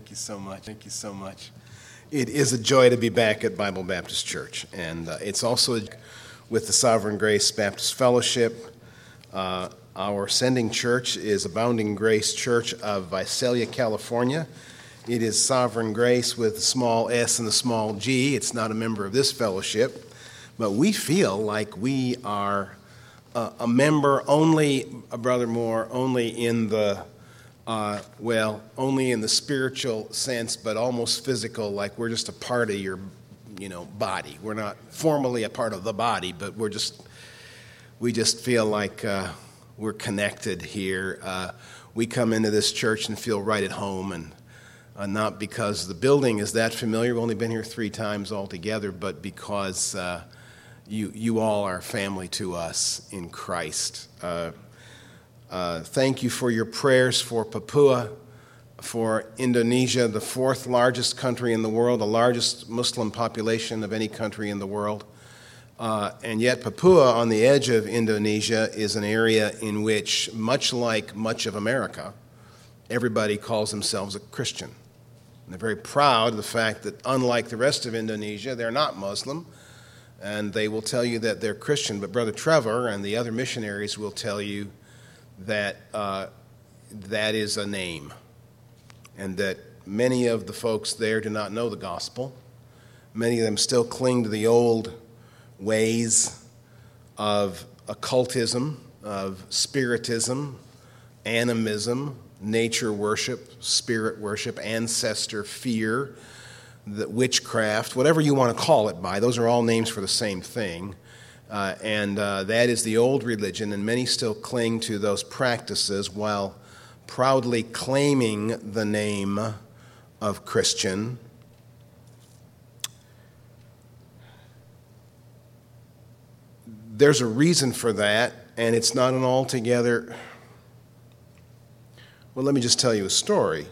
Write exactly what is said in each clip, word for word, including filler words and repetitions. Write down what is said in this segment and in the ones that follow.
Thank you so much. Thank you so much. It is a joy to be back at Bible Baptist Church, and uh, it's also with the Sovereign Grace Baptist Fellowship. Uh, our sending church is Abounding Grace Church of Visalia, California. It is Sovereign Grace with a small s and a small g. It's not a member of this fellowship, but we feel like we are uh, a member only, uh, Brother Moore, only in the Uh, well, only in the spiritual sense, but almost physical, like we're just a part of your, you know, body. We're not formally a part of the body, but we're just, we just feel like uh, we're connected here. Uh, we come into this church and feel right at home, and uh, not because the building is that familiar. We've only been here three times altogether, but because uh, you, you all are family to us in Christ. Uh, Uh, thank you for your prayers for Papua, for Indonesia, the fourth largest country in the world, the largest Muslim population of any country in the world. Uh, and yet Papua, on the edge of Indonesia, is an area in which, much like much of America, everybody calls themselves a Christian. And they're very proud of the fact that, unlike the rest of Indonesia, they're not Muslim, and they will tell you that they're Christian. But Brother Trevor and the other missionaries will tell you that uh, that is a name, and that many of the folks there do not know the gospel. Many of them still cling to the old ways of occultism, of spiritism, animism, nature worship, spirit worship, ancestor fear, the witchcraft, whatever you want to call it by. Those are all names for the same thing. Uh, and uh, that is the old religion, and many still cling to those practices while proudly claiming the name of Christian. There's a reason for that, and it's not an altogether... Well, let me just tell you a story.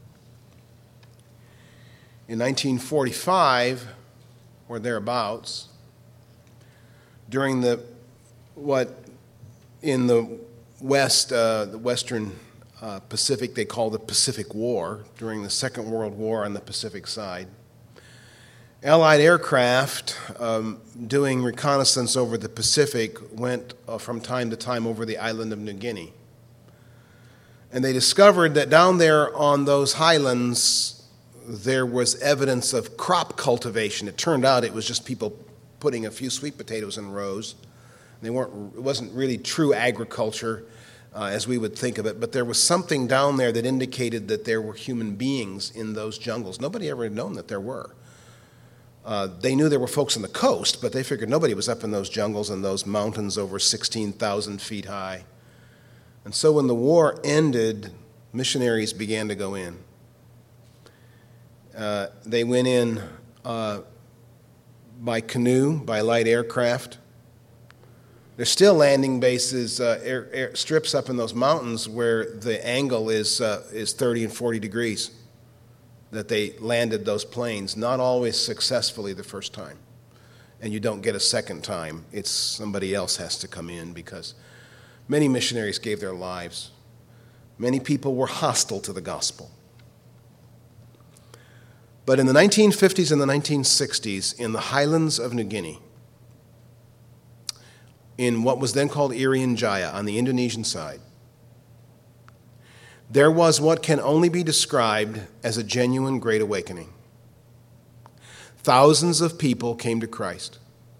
In nineteen forty-five, or thereabouts, during the, what in the West, uh, the Western uh, Pacific, they call the Pacific War, during the Second World War on the Pacific side, Allied aircraft um, doing reconnaissance over the Pacific went uh, from time to time over the island of New Guinea. And they discovered that down there on those highlands, there was evidence of crop cultivation. It turned out it was just people putting a few sweet potatoes in rows. They weren't, it wasn't really true agriculture uh, as we would think of it, but there was something down there that indicated that there were human beings in those jungles. Nobody ever had known that there were. Uh, they knew there were folks on the coast, but they figured nobody was up in those jungles and those mountains over sixteen thousand feet high. And so when the war ended, missionaries began to go in. Uh, they went in uh, by canoe, by light aircraft. There's still landing bases, uh, air, air, strips up in those mountains where the angle is uh, is thirty and forty degrees that they landed those planes, not always successfully the first time. And you don't get a second time. It's somebody else has to come in, because many missionaries gave their lives. Many people were hostile to the gospel. But in the nineteen fifties and the nineteen sixties, in the highlands of New Guinea, in what was then called Irian Jaya on the Indonesian side, there was what can only be described as a genuine great awakening. Thousands of people came to Christ.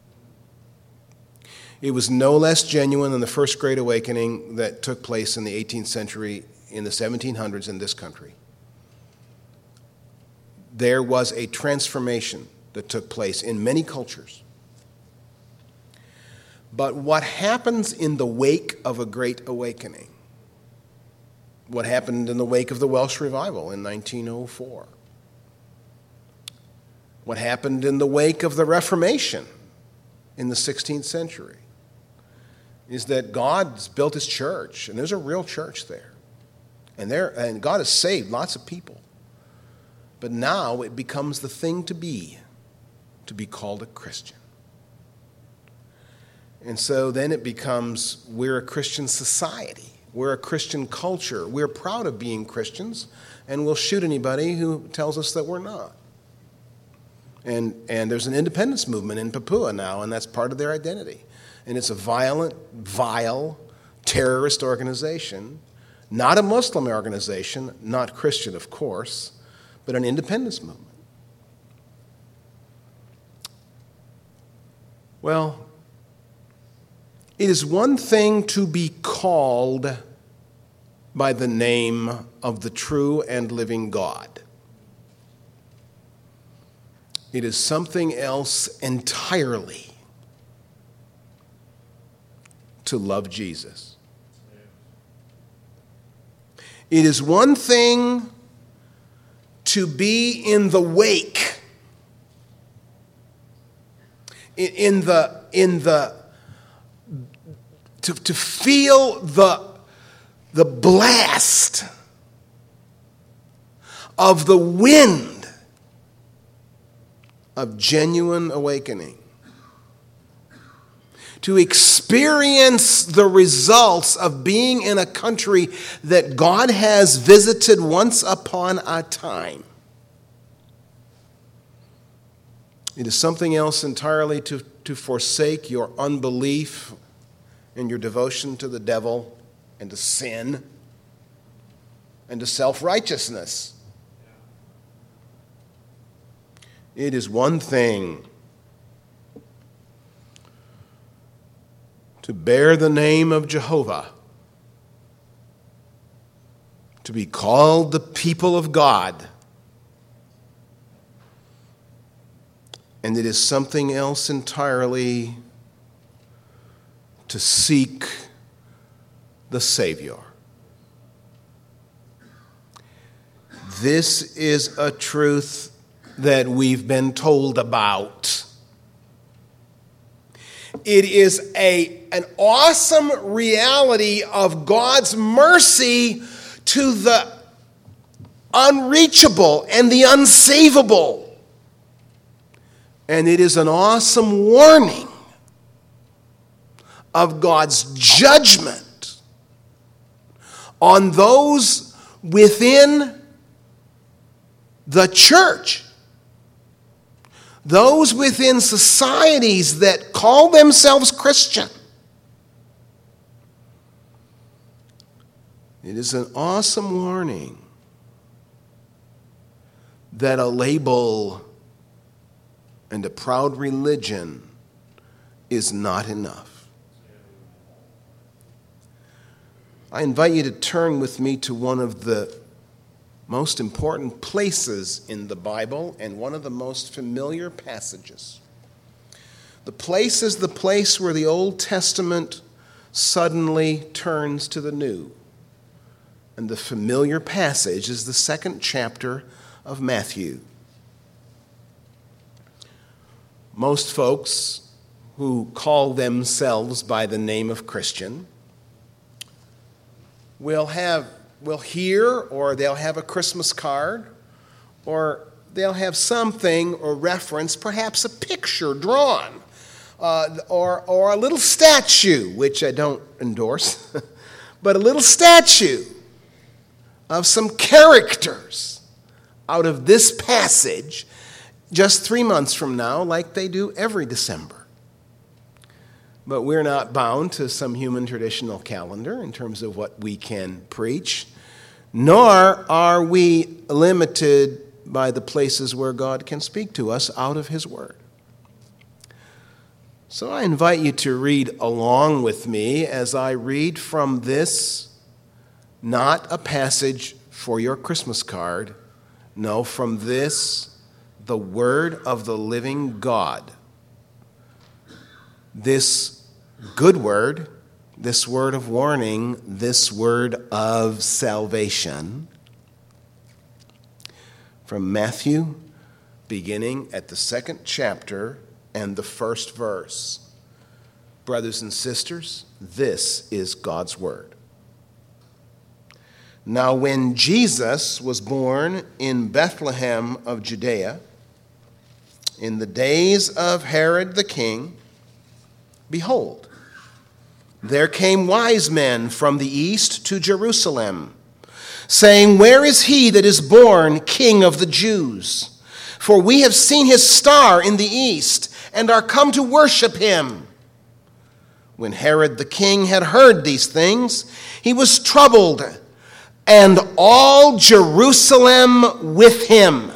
It was no less genuine than the first great awakening that took place in the eighteenth century, in the seventeen hundreds in this country. There was a transformation that took place in many cultures. But what happens in the wake of a great awakening? What happened in the wake of the Welsh Revival in nineteen oh four? What happened in the wake of the Reformation in the sixteenth century? Is that God's built his church, and there's a real church there. And there, and God has saved lots of people. But now it becomes the thing to be, to be called a Christian. And so then it becomes, we're a Christian society. We're a Christian culture. We're proud of being Christians, and we'll shoot anybody who tells us that we're not. And, and there's an independence movement in Papua now, and that's part of their identity. And it's a violent, vile, terrorist organization, not a Muslim organization, not Christian, of course, but an independence movement. Well, it is one thing to be called by the name of the true and living God. It is something else entirely to love Jesus. It is one thing to be in the wake, in the, in the, to, to feel the, the blast of the wind of genuine awakening. To experience the results of being in a country that God has visited once upon a time. It is something else entirely to, to forsake your unbelief and your devotion to the devil and to sin and to self-righteousness. It is one thing to bear the name of Jehovah, to be called the people of God. And it is something else entirely to seek the Savior. This is a truth that we've been told about. It is a, an awesome reality of God's mercy to the unreachable and the unsavable. And it is an awesome warning of God's judgment on those within the church, those within societies that call themselves Christian. It is an awesome warning that a label and a proud religion is not enough. I invite you to turn with me to one of the most important places in the Bible and one of the most familiar passages. The place is the place where the Old Testament suddenly turns to the New. And the familiar passage is the second chapter of Matthew. Most folks who call themselves by the name of Christian will have will hear, or they'll have a Christmas card, or they'll have something or reference, perhaps a picture drawn, uh, or or a little statue, which I don't endorse, but a little statue of some characters out of this passage just three months from now, like they do every December. But we're not bound to some human traditional calendar in terms of what we can preach, nor are we limited by the places where God can speak to us out of His Word. So I invite you to read along with me as I read from this, not a passage for your Christmas card, no, from this, the Word of the living God. This good word, this word of warning, this word of salvation. From Matthew, beginning at the second chapter and the first verse. Brothers and sisters, this is God's word. Now when Jesus was born in Bethlehem of Judea, in the days of Herod the king, behold, there came wise men from the east to Jerusalem, saying, "Where is he that is born King of the Jews? For we have seen his star in the east, and are come to worship him." When Herod the king had heard these things, he was troubled, and all Jerusalem with him.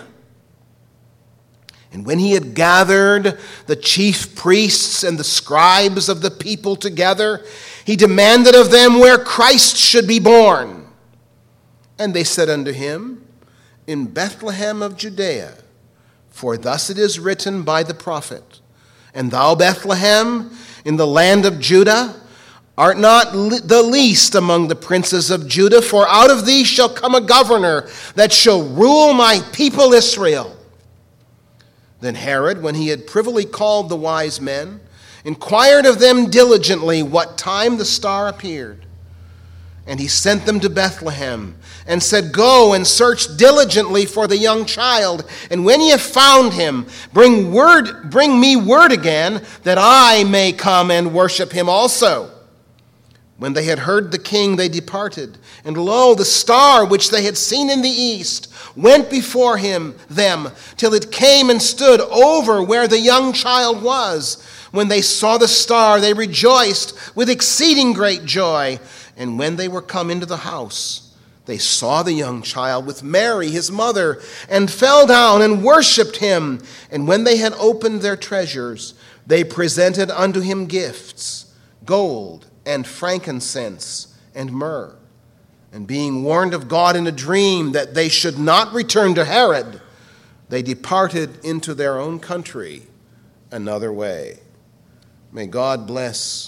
And when he had gathered the chief priests and the scribes of the people together, he demanded of them where Christ should be born. And they said unto him, "In Bethlehem of Judea, for thus it is written by the prophet, And thou, Bethlehem, in the land of Judah, art not the least among the princes of Judah, for out of thee shall come a governor that shall rule my people Israel." Then Herod, when he had privily called the wise men, inquired of them diligently what time the star appeared. And he sent them to Bethlehem, and said, "Go and search diligently for the young child, and when ye have found him, bring word, bring me word again, that I may come and worship him also." When they had heard the king, they departed. And lo, the star which they had seen in the east went before him them, till it came and stood over where the young child was. When they saw the star, they rejoiced with exceeding great joy. And when they were come into the house, they saw the young child with Mary his mother, and fell down and worshipped him. And when they had opened their treasures, they presented unto him gifts, gold and frankincense and myrrh. And being warned of God in a dream that they should not return to Herod, they departed into their own country another way. May God bless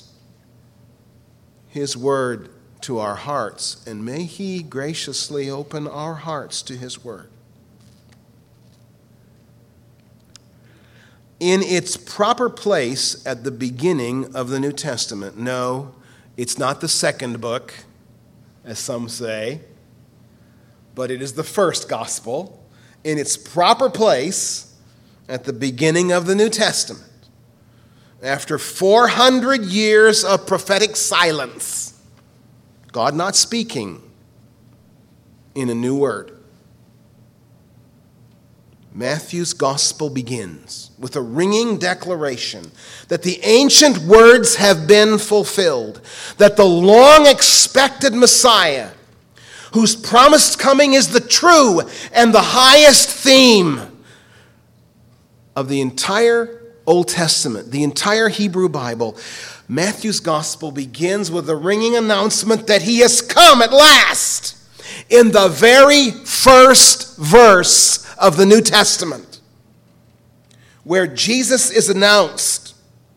his word to our hearts, and may he graciously open our hearts to his word. In its proper place at the beginning of the New Testament. No, it's not the second book, as some say, but it is the first gospel. In its proper place at the beginning of the New Testament. After four hundred years of prophetic silence, God not speaking in a new word, Matthew's gospel begins with a ringing declaration that the ancient words have been fulfilled, that the long-expected Messiah, whose promised coming is the true and the highest theme of the entire Old Testament, the entire Hebrew Bible. Matthew's gospel begins with a ringing announcement that he has come at last in the very first verse of the New Testament, where Jesus is announced,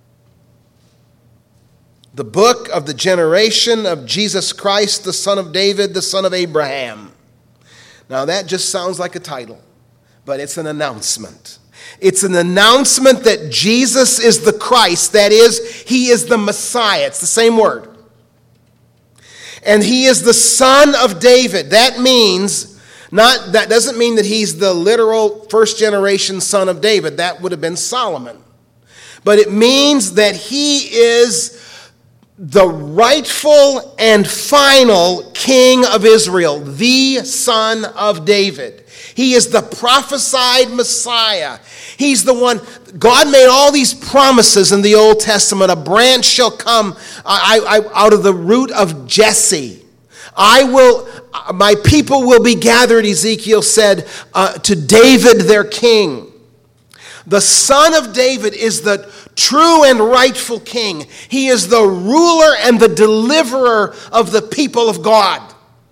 the book of the generation of Jesus Christ, the son of David, the son of Abraham. Now that just sounds like a title, but it's an announcement. It's an announcement that Jesus is the Christ. That is, he is the Messiah. It's the same word. And he is the son of David. That means, not that doesn't mean that he's the literal first generation son of David. That would have been Solomon. But it means that he is the rightful and final king of Israel, the son of David. He is the prophesied Messiah. He's the one. God made all these promises in the Old Testament. A branch shall come I, I, out of the root of Jesse. I will, my people will be gathered, Ezekiel said, uh, to David their king. The son of David is the true and rightful king. He is the ruler and the deliverer of the people of God.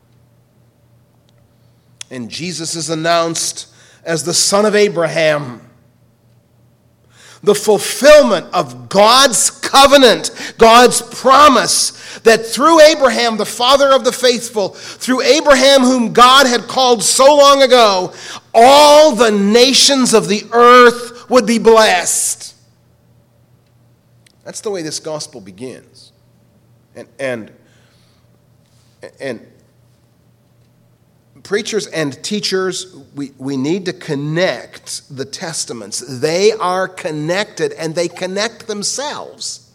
And Jesus is announced as the son of Abraham. The fulfillment of God's covenant, God's promise that through Abraham, the father of the faithful, through Abraham whom God had called so long ago, all the nations of the earth would be blessed. That's the way this gospel begins. And and and preachers and teachers, we, we need to connect the testaments. They are connected, and they connect themselves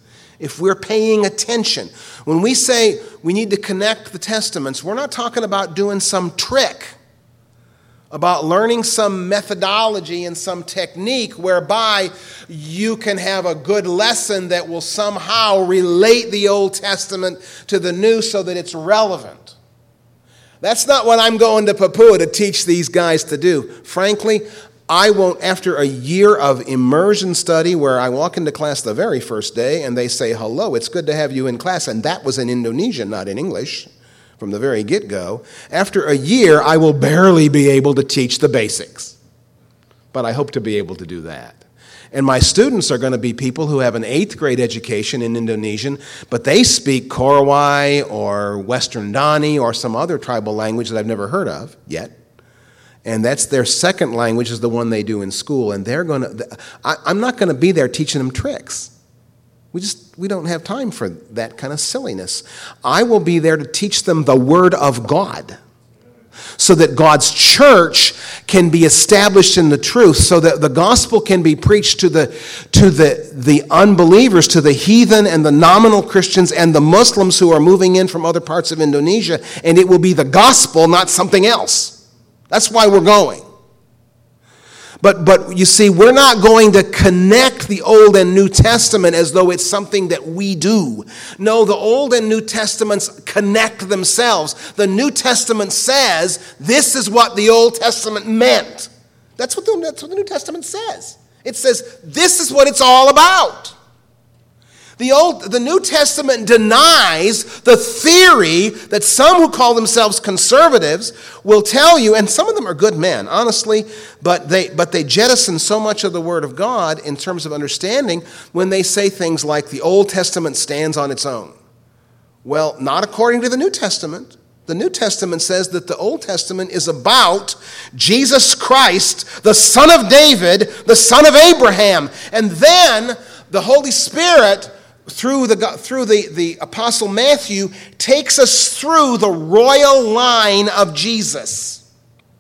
if we're paying attention. When we say we need to connect the Testaments, we're not talking about doing some trick, about learning some methodology and some technique whereby you can have a good lesson that will somehow relate the Old Testament to the New so that it's relevant. That's not what I'm going to Papua to teach these guys to do. Frankly, I won't, after a year of immersion study where I walk into class the very first day and they say, hello, it's good to have you in class, and that was in Indonesian, not in English, from the very get-go. After a year, I will barely be able to teach the basics. But I hope to be able to do that. And my students are going to be people who have an eighth grade education in Indonesian, but they speak Korowai or Western Dani or some other tribal language that I've never heard of yet. And that's their second language, is the one they do in school. And they're going to, I, I'm not going to be there teaching them tricks. We just, we don't have time for that kind of silliness. I will be there to teach them the Word of God, so that God's church can be established in the truth, so that the gospel can be preached to the to the, the unbelievers, to the heathen and the nominal Christians and the Muslims who are moving in from other parts of Indonesia, and it will be the gospel, not something else. That's why we're going. But but you see, we're not going to connect the Old and New Testament as though it's something that we do. No, the Old and New Testaments connect themselves. The New Testament says this is what the Old Testament meant. That's what the, that's what the New Testament says. It says this is what it's all about. The Old, the New Testament denies the theory that some who call themselves conservatives will tell you, and some of them are good men, honestly, but they but they jettison so much of the Word of God in terms of understanding when they say things like the Old Testament stands on its own. Well, not according to the New Testament. The New Testament says that the Old Testament is about Jesus Christ, the Son of David, the Son of Abraham. And then the Holy Spirit, through the through the, the Apostle Matthew, takes us through the royal line of Jesus.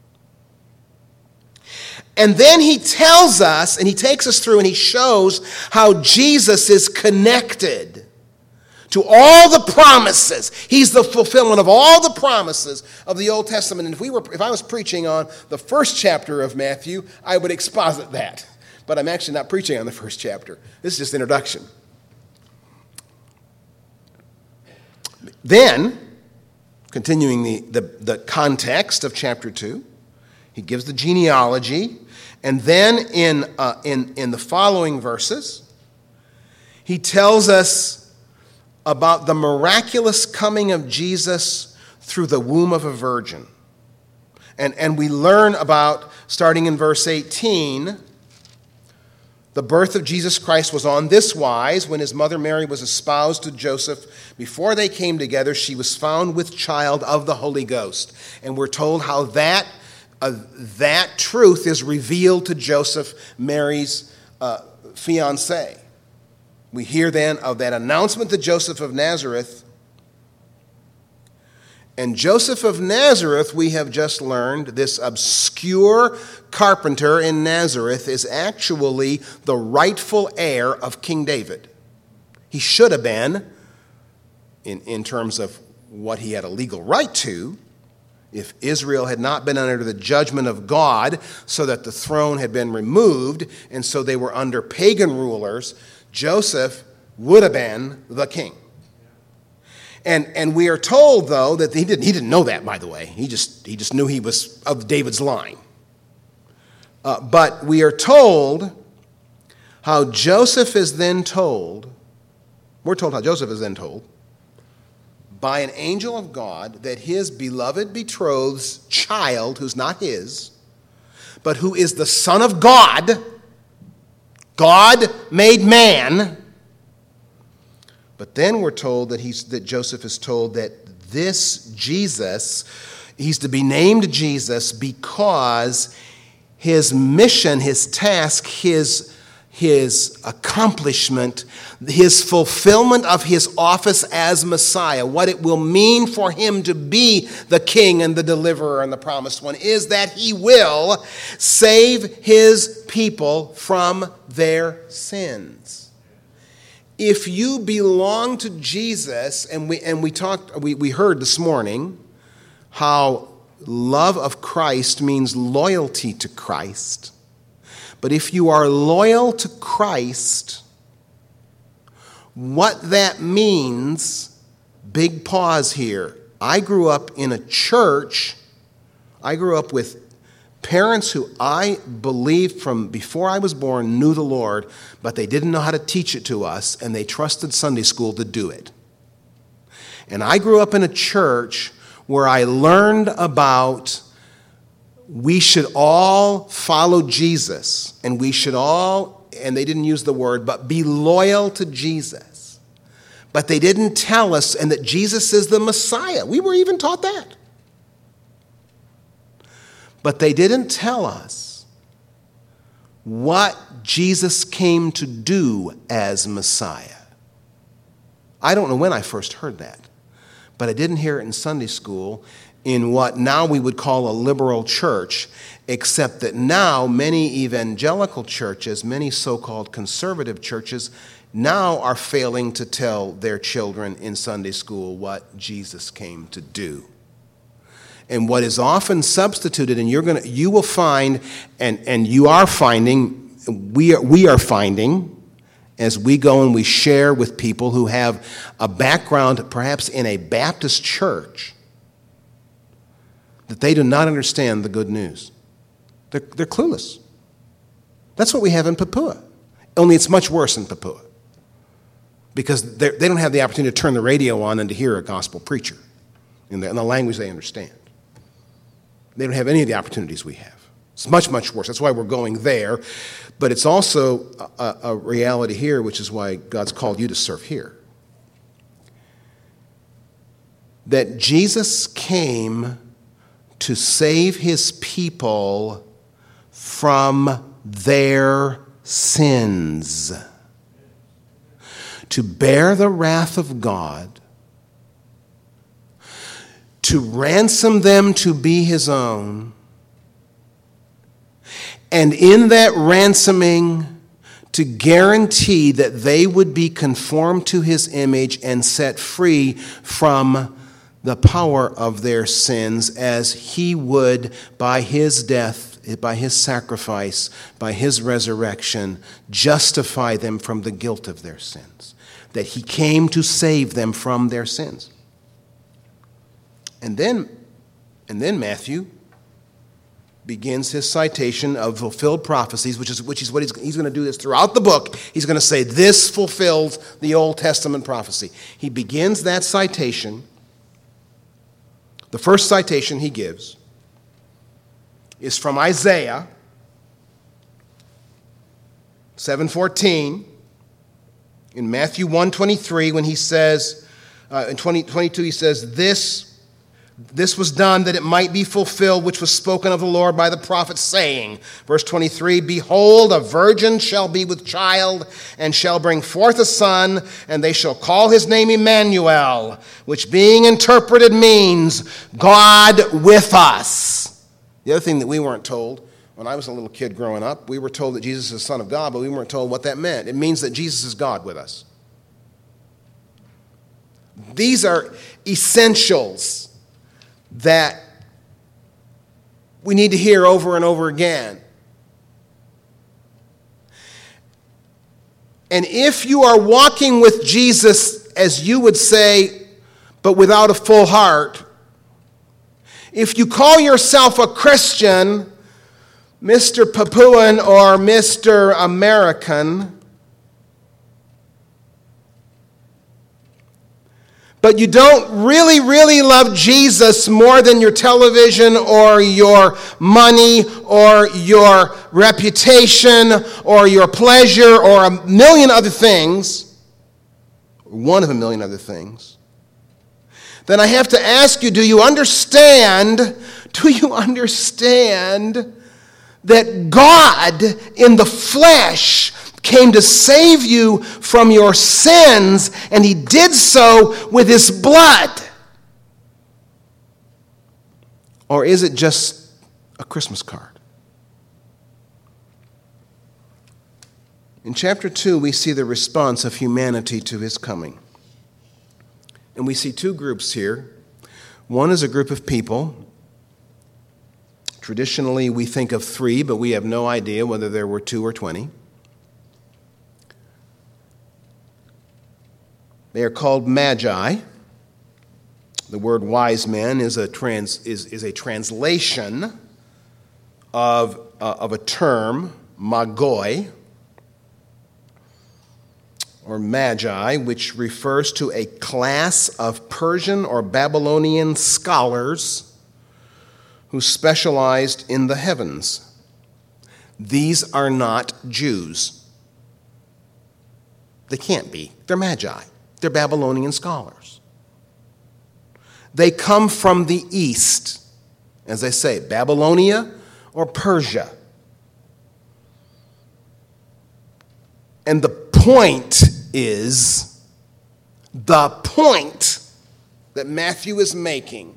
And then he tells us, and he takes us through and he shows how Jesus is connected to all the promises. He's the fulfillment of all the promises of the Old Testament. And if we were if I was preaching on the first chapter of Matthew, I would exposit that. But I'm actually not preaching on the first chapter. This is just introduction. Then, continuing the, the, the context of chapter two, he gives the genealogy, and then in, uh, in, in the following verses, he tells us about the miraculous coming of Jesus through the womb of a virgin. And, and we learn about, starting in verse eighteen, the birth of Jesus Christ was on this wise. When his mother Mary was espoused to Joseph, before they came together, she was found with child of the Holy Ghost. And we're told how that, uh, that truth is revealed to Joseph, Mary's uh, fiancé. We hear then of that announcement to Joseph of Nazareth. And Joseph of Nazareth, we have just learned, this obscure carpenter in Nazareth is actually the rightful heir of King David. He should have been, in, in terms of what he had a legal right to, if Israel had not been under the judgment of God, so that the throne had been removed, and so they were under pagan rulers, Joseph would have been the king. And and we are told, though, that he didn't he didn't know that, by the way. He just he just knew he was of David's line. Uh, but we are told how Joseph is then told, we're told how Joseph is then told, by an angel of God, that his beloved betrothed's child, who's not his, but who is the Son of God, God made man. But then we're told that he's that Joseph is told that this Jesus, he's to be named Jesus because his mission, his task, his, his accomplishment, his fulfillment of his office as Messiah, what it will mean for him to be the king and the deliverer and the promised one, is that he will save his people from their sins. if you belong to Jesus, and we and we talked, we, we heard this morning how love of Christ means loyalty to Christ. But if you are loyal to Christ, what that means, big pause here. I grew up in a church, I grew up with parents who I believed from before I was born knew the Lord, but they didn't know how to teach it to us, and they trusted Sunday school to do it. And I grew up in a church where I learned about we should all follow Jesus, and we should all, and they didn't use the word, but be loyal to Jesus. But they didn't tell us, and that Jesus is the Messiah. We were even taught that. But they didn't tell us what Jesus came to do as Messiah. I don't know when I first heard that, but I didn't hear it in Sunday school in what now we would call a liberal church, except that now many evangelical churches, many so-called conservative churches, now are failing to tell their children in Sunday school what Jesus came to do. And what is often substituted, and you're gonna, you will find, and, and you are finding, we are, we are finding, as we go and we share with people who have a background perhaps in a Baptist church, that they do not understand the good news. They're, they're clueless. That's what we have in Papua. Only it's much worse in Papua. Because they don't have the opportunity to turn the radio on and to hear a gospel preacher in the, in the language they understand. They don't have any of the opportunities we have. It's much, much worse. That's why we're going there. But it's also a, a reality here, which is why God's called you to serve here. That Jesus came to save his people from their sins, to bear the wrath of God, to ransom them to be his own, and in that ransoming, to guarantee that they would be conformed to his image and set free from the power of their sins, as he would, by his death, by his sacrifice, by his resurrection, justify them from the guilt of their sins. That he came to save them from their sins. And then, and then Matthew begins his citation of fulfilled prophecies, which is, which is what he's, he's going to do this throughout the book. He's going to say, this fulfills the Old Testament prophecy. He begins that citation. The first citation he gives is from Isaiah seven fourteen. In Matthew one twenty-three, when he says, uh, in twenty, twenty-two, he says, this, this was done that it might be fulfilled, which was spoken of the Lord by the prophet, saying, verse twenty-three, behold, a virgin shall be with child, and shall bring forth a son, and they shall call his name Emmanuel, which being interpreted means God with us. The other thing that we weren't told, when I was a little kid growing up, we were told that Jesus is the Son of God, but we weren't told what that meant. It means that Jesus is God with us. These are essentials that we need to hear over and over again. And if you are walking with Jesus, as you would say, but without a full heart, if you call yourself a Christian, Mister Papuan or Mister American, but you don't really, really love Jesus more than your television or your money or your reputation or your pleasure or a million other things, one of a million other things, then I have to ask you, do you understand, do you understand that God in the flesh came to save you from your sins, and he did so with his blood? Or is it just a Christmas card? In chapter two, we see the response of humanity to his coming. And we see two groups here. One is a group of people. Traditionally, we think of three, but we have no idea whether there were two or twenty. They are called magi. The word wise men is a trans is, is a translation of, uh, of a term, magoi, or magi, which refers to a class of Persian or Babylonian scholars who specialized in the heavens. These are not Jews. They can't be. They're magi. They're Babylonian scholars. They come from the east, as I say, Babylonia or Persia. And the point is, the point that Matthew is making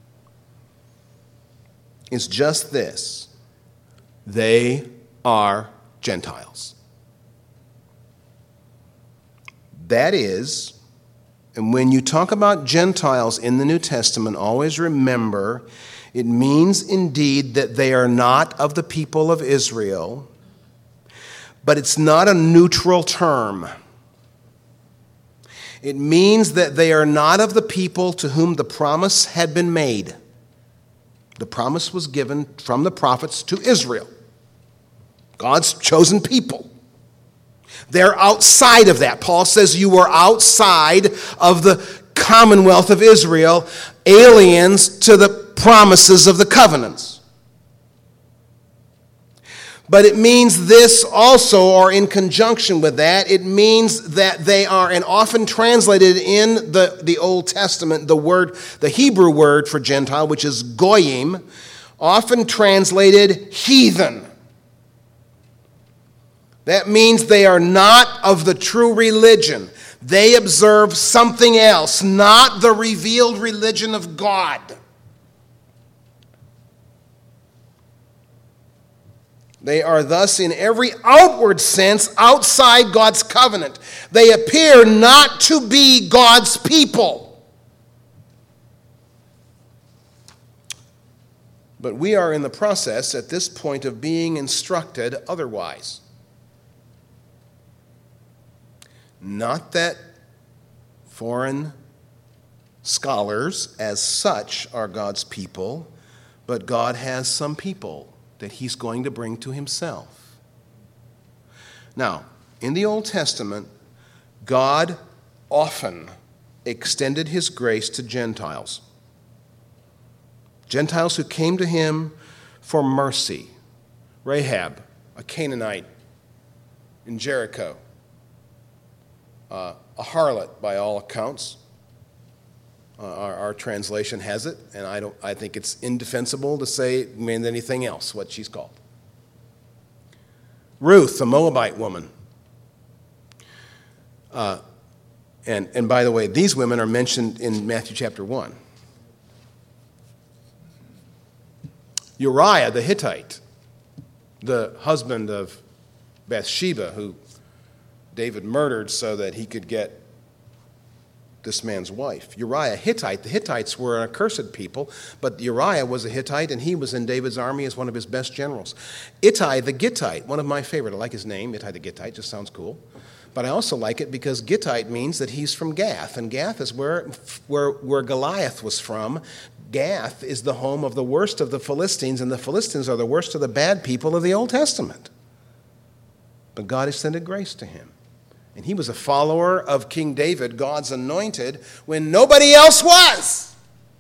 is just this: they are Gentiles. That is, and when you talk about Gentiles in the New Testament, always remember it means indeed that they are not of the people of Israel, but it's not a neutral term. It means that they are not of the people to whom the promise had been made. The promise was given from the prophets to Israel, God's chosen people. They're outside of that. Paul says you were outside of the commonwealth of Israel, aliens to the promises of the covenants. But it means this also, or in conjunction with that, it means that they are, and often translated in the, the Old Testament, the word, the Hebrew word for Gentile, which is goyim, often translated heathen. That means they are not of the true religion. They observe something else, not the revealed religion of God. They are thus, in every outward sense, outside God's covenant. They appear not to be God's people. But we are in the process at this point of being instructed otherwise. Not that foreign scholars as such are God's people, but God has some people that he's going to bring to himself. Now, in the Old Testament, God often extended his grace to Gentiles. Gentiles who came to him for mercy. Rahab, a Canaanite in Jericho, uh, a harlot by all accounts. Uh, our, our translation has it, and I don't. I think it's indefensible to say it means anything else, what she's called. Ruth, a Moabite woman. Uh, and, and by the way, these women are mentioned in Matthew chapter one. Uriah the Hittite, the husband of Bathsheba, who David murdered so that he could get this man's wife. Uriah, Hittite. The Hittites were an accursed people, but Uriah was a Hittite, and he was in David's army as one of his best generals. Ittai the Gittite, one of my favorite. I like his name, Ittai the Gittite, just sounds cool. But I also like it because Gittite means that he's from Gath, and Gath is where, where, where Goliath was from. Gath is the home of the worst of the Philistines, and the Philistines are the worst of the bad people of the Old Testament. But God extended grace to him. And he was a follower of King David, God's anointed, when nobody else was.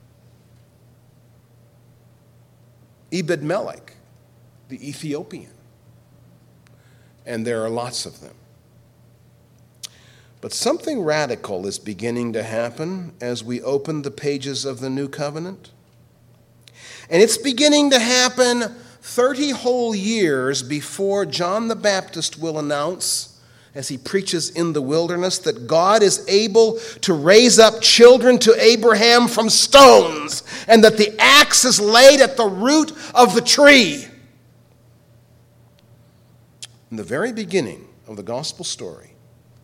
Ebed-Melech, the Ethiopian. And there are lots of them. But something radical is beginning to happen as we open the pages of the New Covenant. And it's beginning to happen thirty whole years before John the Baptist will announce, as he preaches in the wilderness, that God is able to raise up children to Abraham from stones, and that the axe is laid at the root of the tree. from the very beginning of the gospel story,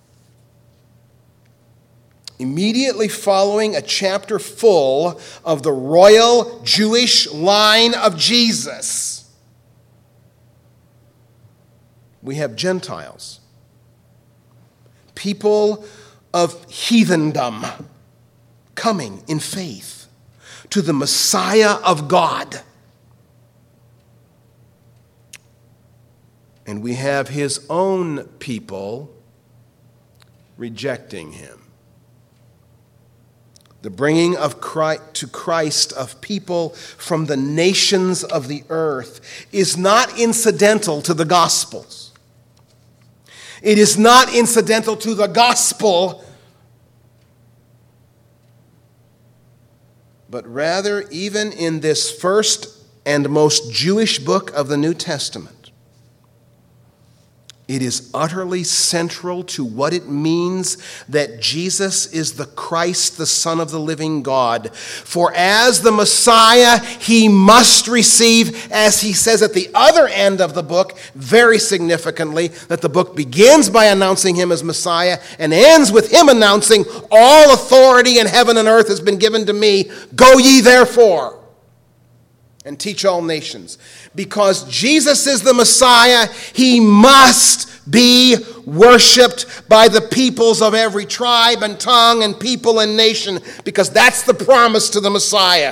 immediately following a chapter full of the royal Jewish line of Jesus, we have Gentiles, people of heathendom, coming in faith to the Messiah of God. And we have his own people rejecting him. The bringing of Christ, to Christ of people from the nations of the earth is not incidental to the Gospels. It is not incidental to the gospel, but rather, even in this first and most Jewish book of the New Testament, it is utterly central to what it means that Jesus is the Christ, the Son of the living God. For as the Messiah, he must receive, as he says at the other end of the book, very significantly, that the book begins by announcing him as Messiah and ends with him announcing, all authority in heaven and earth has been given to me. Go ye therefore and teach all nations. Because Jesus is the Messiah, he must be worshiped by the peoples of every tribe and tongue and people and nation, because that's the promise to the Messiah.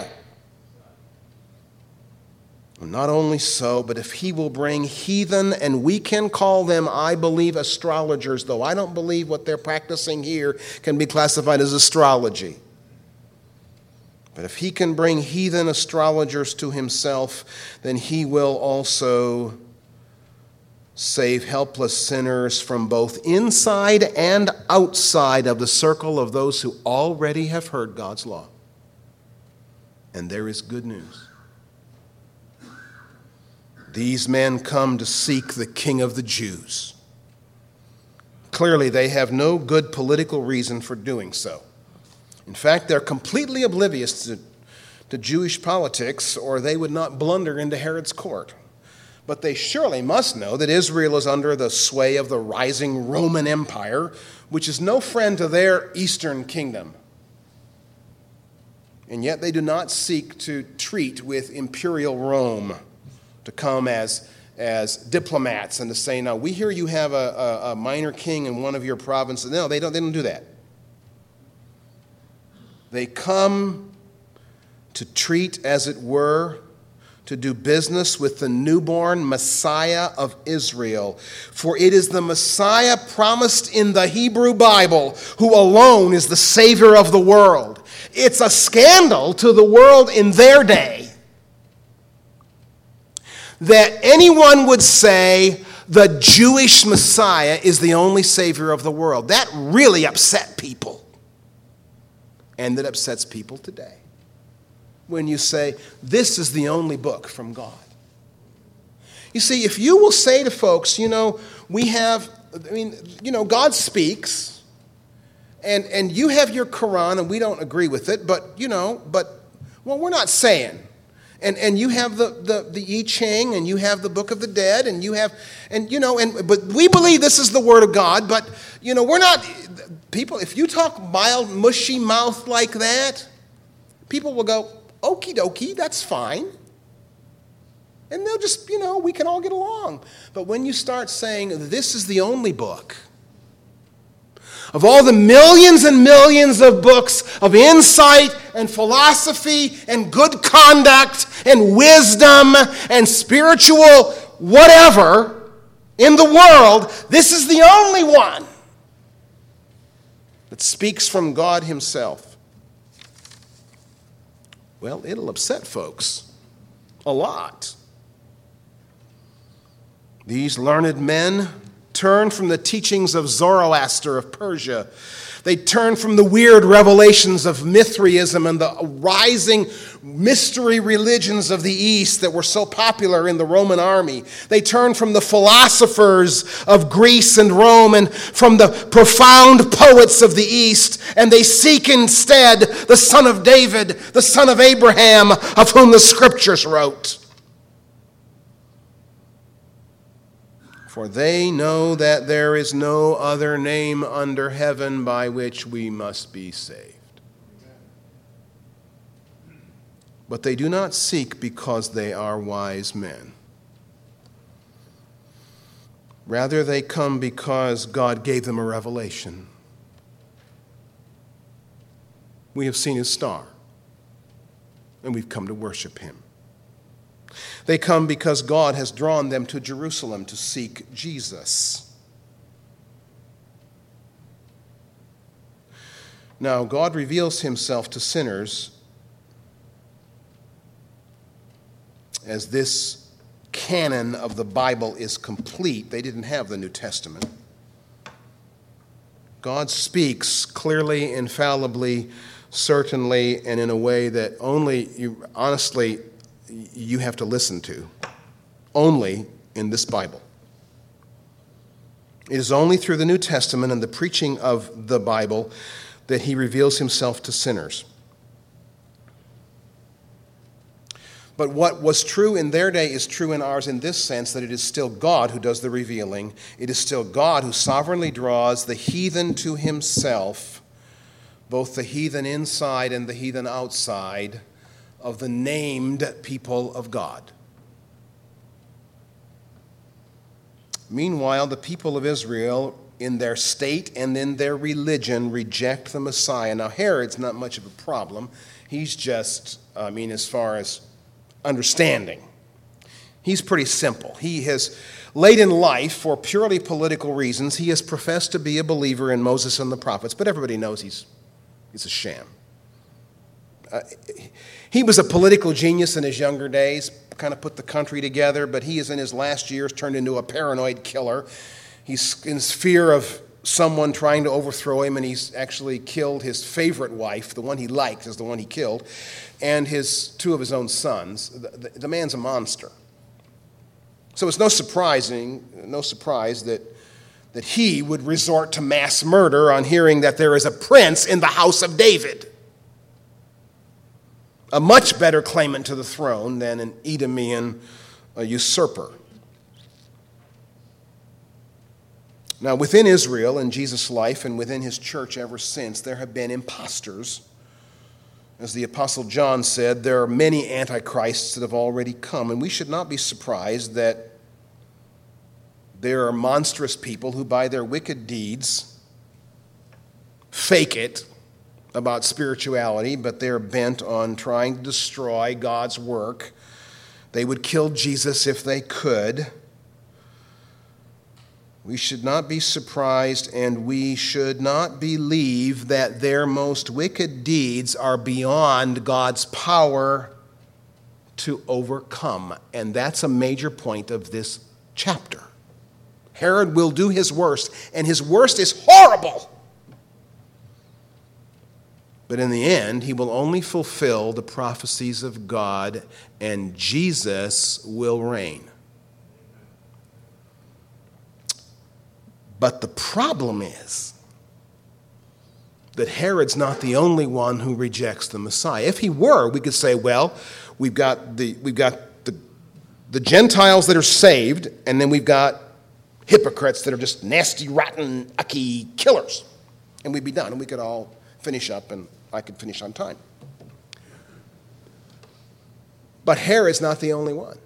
Not only so, but if he will bring heathen, and we can call them, I believe, astrologers, though I don't believe what they're practicing here can be classified as astrology. But if he can bring heathen astrologers to himself, then he will also save helpless sinners from both inside and outside of the circle of those who already have heard God's law. And there is good news. These men come to seek the King of the Jews. Clearly, they have no good political reason for doing so. In fact, they're completely oblivious to, to Jewish politics, or they would not blunder into Herod's court. But they surely must know that Israel is under the sway of the rising Roman Empire, which is no friend to their eastern kingdom. And yet they do not seek to treat with imperial Rome, to come as, as diplomats and to say, no, we hear you have a, a, a minor king in one of your provinces. No, they don't, they don't do that. They come to treat, as it were, to do business with the newborn Messiah of Israel. For it is the Messiah promised in the Hebrew Bible, who alone is the Savior of the world. It's a scandal to the world in their day that anyone would say the Jewish Messiah is the only Savior of the world. That really upset people. And that upsets people today. When you say, this is the only book from God. You see, if you will say to folks, you know, we have, I mean, you know, God speaks, and, and you have your Quran, and we don't agree with it, but, you know, but, well, we're not saying. And and you have the, the, the I Ching, and you have the Book of the Dead, and you have, and, you know, and but we believe this is the Word of God, but, you know, we're not, people, if you talk mild, mushy mouth like that, people will go, okie dokie, that's fine. And they'll just, you know, we can all get along. But when you start saying, this is the only book, of all the millions and millions of books of insight and philosophy and good conduct and wisdom and spiritual whatever in the world, this is the only one that speaks from God himself. Well, it'll upset folks a lot. These learned men turn from the teachings of Zoroaster of Persia. They turn from the weird revelations of Mithraism and the rising mystery religions of the East that were so popular in the Roman army. They turn from the philosophers of Greece and Rome and from the profound poets of the East, and they seek instead the Son of David, the Son of Abraham, of whom the Scriptures wrote. For they know that there is no other name under heaven by which we must be saved. But they do not seek because they are wise men. Rather, they come because God gave them a revelation. We have seen his star, and we've come to worship him. They come because God has drawn them to Jerusalem to seek Jesus. Now, God reveals himself to sinners as this canon of the Bible is complete. They didn't have the New Testament. God speaks clearly, infallibly, certainly, and in a way that only you, honestly, you have to listen to. Only in this Bible. It is only through the New Testament and the preaching of the Bible that he reveals himself to sinners. But what was true in their day is true in ours in this sense, that it is still God who does the revealing. It is still God who sovereignly draws the heathen to himself, both the heathen inside and the heathen outside of the named people of God. Meanwhile, the people of Israel, in their state and in their religion, reject the Messiah. Now, Herod's not much of a problem. He's just, I mean, as far as understanding, he's pretty simple. He has, late in life, for purely political reasons, he has professed to be a believer in Moses and the prophets, but everybody knows he's, he's a sham. Uh, he was a political genius in his younger days, kind of put the country together, but he is in his last years turned into a paranoid killer. He's in fear of someone trying to overthrow him, and he's actually killed his favorite wife, the one he liked is the one he killed, and his two of his own sons. The, the, the man's a monster. So it's no surprising, no surprise that, that he would resort to mass murder on hearing that there is a prince in the house of David. A much better claimant to the throne than an Edomian a usurper. Now, within Israel in Jesus' life and within his church ever since, there have been impostors. As the Apostle John said, there are many antichrists that have already come, and we should not be surprised that there are monstrous people who, by their wicked deeds, fake it about spirituality, but they're bent on trying to destroy God's work. They would kill Jesus if they could. We should not be surprised, and we should not believe that their most wicked deeds are beyond God's power to overcome. And that's a major point of this chapter. Herod will do his worst, and his worst is horrible. But in the end, he will only fulfill the prophecies of God, and Jesus will reign. But the problem is that Herod's not the only one who rejects the Messiah. If he were, we could say, well, we've got the we've got the, the Gentiles that are saved, and then we've got hypocrites that are just nasty, rotten, ucky killers. And we'd be done, and we could all finish up, and I could finish on time. But Herod's not the only one.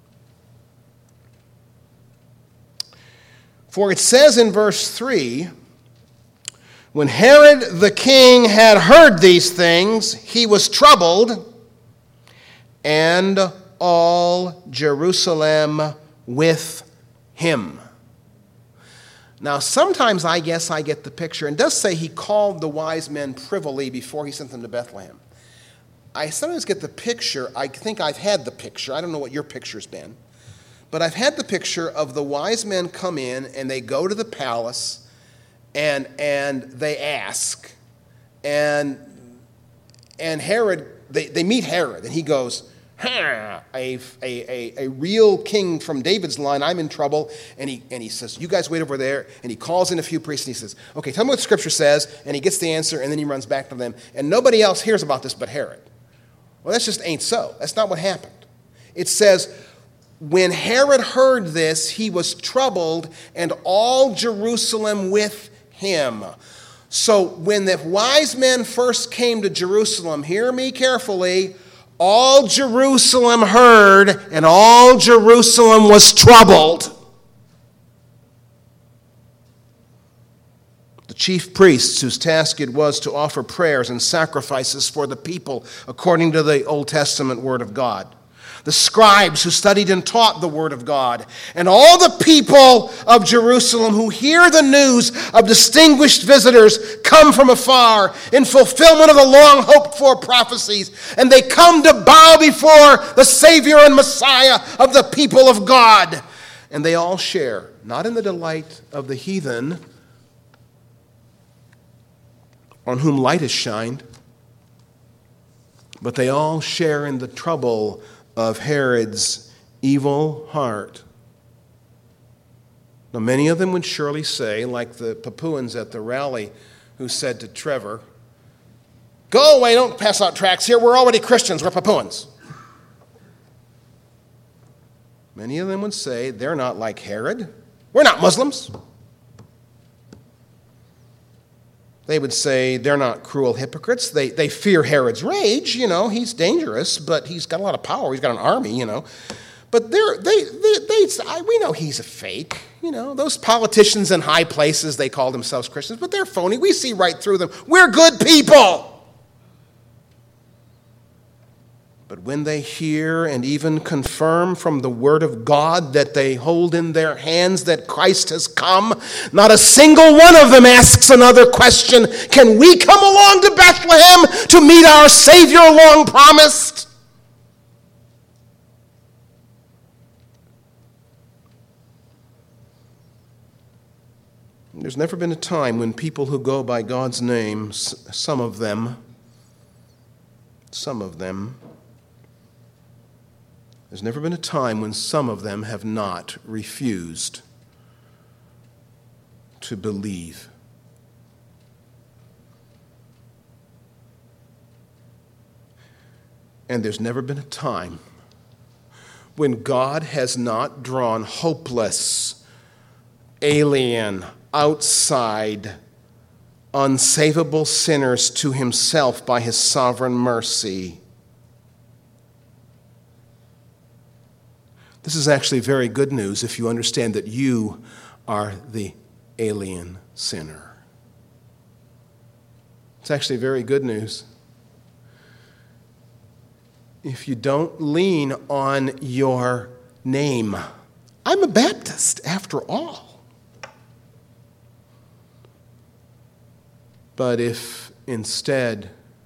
For it says in verse three, when Herod the king had heard these things, he was troubled, and all Jerusalem with him. Now, sometimes I guess I get the picture, and it does say he called the wise men privily before he sent them to Bethlehem. I sometimes get the picture, I think I've had the picture, I don't know what your picture's been, but I've had the picture of the wise men come in and they go to the palace and and they ask. And and Herod, they, they meet Herod and he goes, ha, a, a, a, a real king from David's line, I'm in trouble. And he and he says, you guys wait over there. And he calls in a few priests and he says, okay, tell me what the scripture says. And he gets the answer and then he runs back to them. And nobody else hears about this but Herod. Well, that just ain't so. That's not what happened. It says, When Herod heard this, he was troubled, and all Jerusalem with him. So when the wise men first came to Jerusalem, hear me carefully, all Jerusalem heard, and all Jerusalem was troubled. The chief priests, whose task it was to offer prayers and sacrifices for the people according to the Old Testament Word of God. The scribes who studied and taught the Word of God, and all the people of Jerusalem who hear the news of distinguished visitors come from afar in fulfillment of the long hoped for prophecies, and they come to bow before the Savior and Messiah of the people of God. And they all share, not in the delight of the heathen on whom light has shined, but they all share in the trouble of Herod's evil heart. Now, many of them would surely say, like the Papuans at the rally who said to Trevor, "Go away, don't pass out tracts here, we're already Christians, we're Papuans." Many of them would say, they're not like Herod, we're not Muslims. They would say they're not cruel hypocrites. They they fear Herod's rage, you know, he's dangerous, but he's got a lot of power. He's got an army, you know. But they're, they, they, they, we know he's a fake, you know. Those politicians in high places, they call themselves Christians, but they're phony. We see right through them. We're good people. But when they hear and even confirm from the Word of God that they hold in their hands that Christ has come, not a single one of them asks another question. Can we come along to Bethlehem to meet our Savior long promised? There's never been a time when people who go by God's name, some of them, some of them, There's never been a time when some of them have not refused to believe. And there's never been a time when God has not drawn hopeless, alien, outside, unsavable sinners to himself by his sovereign mercy. This is actually very good news if you understand that you are the alien sinner. It's actually very good news. If you don't lean on your name. I'm a Baptist, after all. But if instead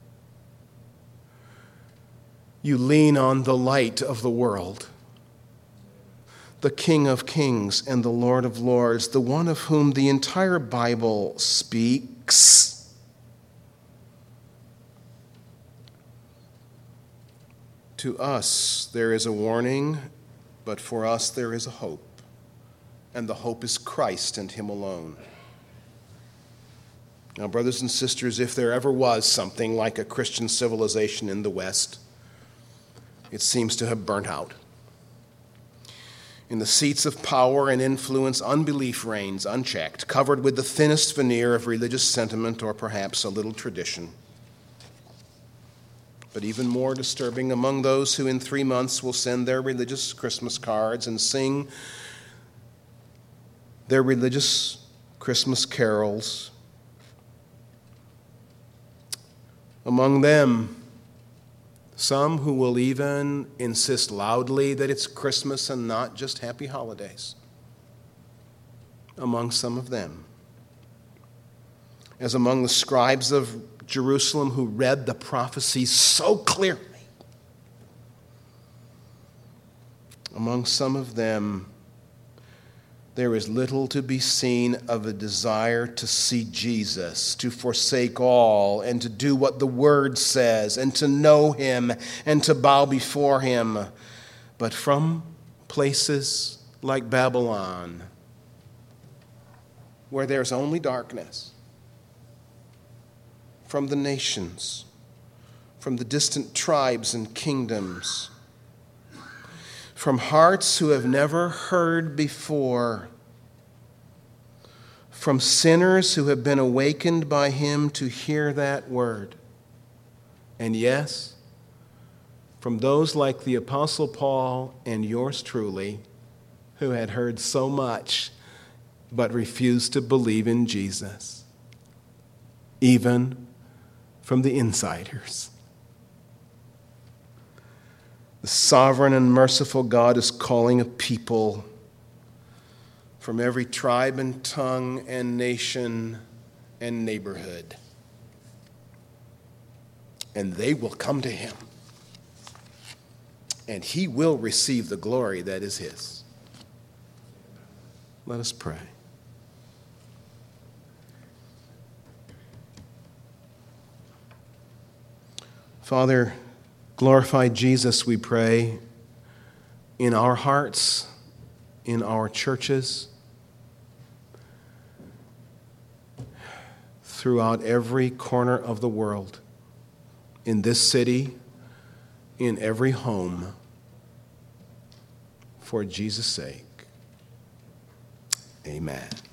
you lean on the light of the world, the King of Kings and the Lord of Lords, the one of whom the entire Bible speaks, to us there is a warning, but for us there is a hope, and the hope is Christ and Him alone. Now, brothers and sisters, if there ever was something like a Christian civilization in the West, it seems to have burnt out. In the seats of power and influence, unbelief reigns unchecked, covered with the thinnest veneer of religious sentiment or perhaps a little tradition. But even more disturbing, among those who in three months will send their religious Christmas cards and sing their religious Christmas carols, among them, some who will even insist loudly that it's Christmas and not just happy holidays. Among some of them, as among the scribes of Jerusalem who read the prophecies so clearly, among some of them, there is little to be seen of a desire to see Jesus, to forsake all, and to do what the Word says, and to know Him, and to bow before Him. But from places like Babylon, where there's only darkness, from the nations, from the distant tribes and kingdoms, from hearts who have never heard before, from sinners who have been awakened by him to hear that word. And yes, from those like the Apostle Paul and yours truly, who had heard so much but refused to believe in Jesus, even from the insiders. The sovereign and merciful God is calling a people from every tribe and tongue and nation and neighborhood. And they will come to him. And he will receive the glory that is his. Let us pray. Father, glorify Jesus, we pray, in our hearts, in our churches, throughout every corner of the world, in this city, in every home, for Jesus' sake. Amen.